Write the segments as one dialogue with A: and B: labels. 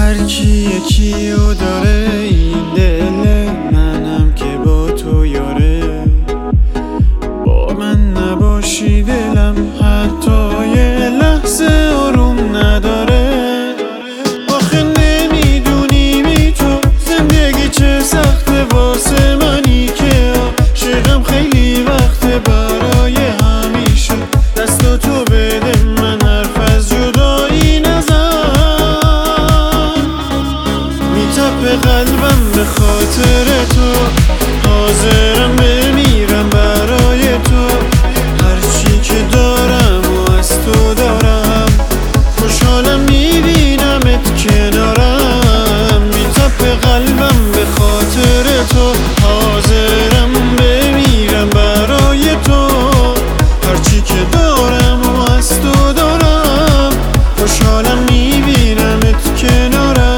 A: هر کی یکیو داره، این دل منم که با تو یاره. با من نباشی دلم حتی یه لحظه آروم نداره. آخه نمیدونی بی تو زندگی چه سخته واسه منی که عاشقم خیلی وقته. برای همیشه دستاتو بده، من حرف از جدایی نزن. میتپه قلبم به خاطر تو، حاضرم بمیرم برای تو. هرچی که دارم و از تو دارم، خوشحالم میبینمت کنارم. میتپه قلبم به خاطر تو، حاضرم بمیرم برای تو. هرچی که دارم و از تو دارم، خوشحالم میبینمت کنارم.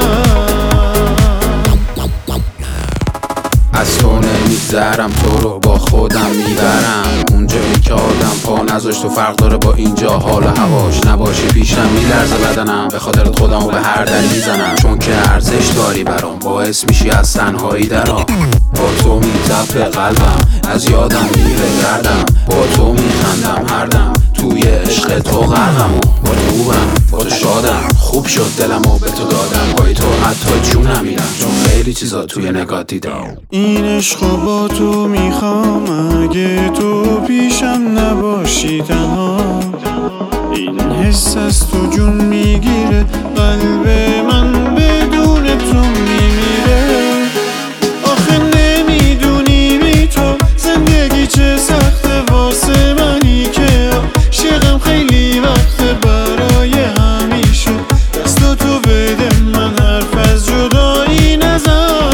B: از تو نمیگذرم، تو رو با خودم میبرم. اونجایی که آدم پا نذاشت و فرق داره با اینجا. حال و هواش نباشه پیشم میلرزه بدنم، به خاطر خودمو به هر در میزنم. چون که ارزش داری برام، باعث میشی از تنهایی درام. با تو میتپه قلبم، از یادم میره گردم. با تو میخندم هر دم، توی عشق تو غرقم. و با تو خوبم، با تو شادم. خوب شد دلمو به تو دادم، پای تو حتی جون نمیرم، چون خیلی چیزا توی نگات دیدم.
A: این عشقو با تو میخوام، اگه تو پیشم نباشی تنها. این حس از تو جون میگیره، قلب من بدون تو میمیره. آخه نمیدونی بی تو زندگی چه سخته واسه منی که عاشقم خیلی وقته. برای همیشه دستاتو بده، من حرف از جدایی نزن.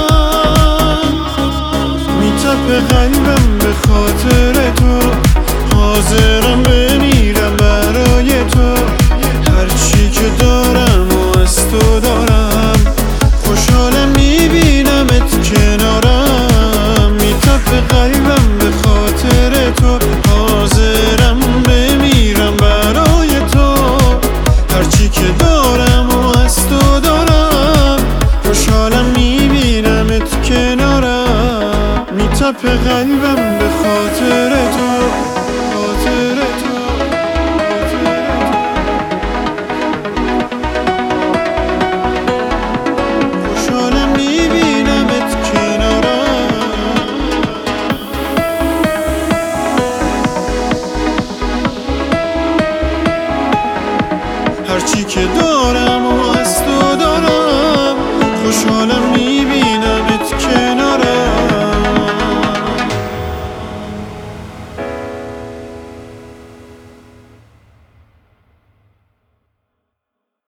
A: میتپه قلبم به خاطر تو، حاضرم بمیرم برای تو. هرچی که دارم و از تو دارم، خوشحالم میبینمت کنارم. میتپه قلبم به خاطر تو، حاضرم بمیرم برای تو. هرچی که دارم و از تو دارم، خوشحالم میبینمت کنارم. میتپه قلبم